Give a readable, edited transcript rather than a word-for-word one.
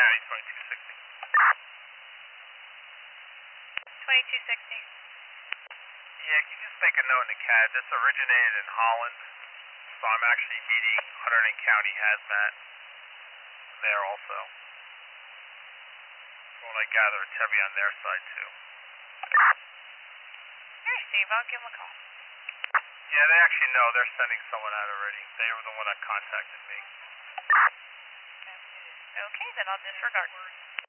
County, 2260. 2260. Yeah, can you just make a note in the CAD? This originated in Holland, so I'm actually meeting Hunterdon County Hazmat there also. From what I gather, it's heavy on their side too. Alright, Steve, I'll give him a call. Yeah, they actually know. They're sending someone out already. They were the one that contacted me. Okay, then I'll disregard.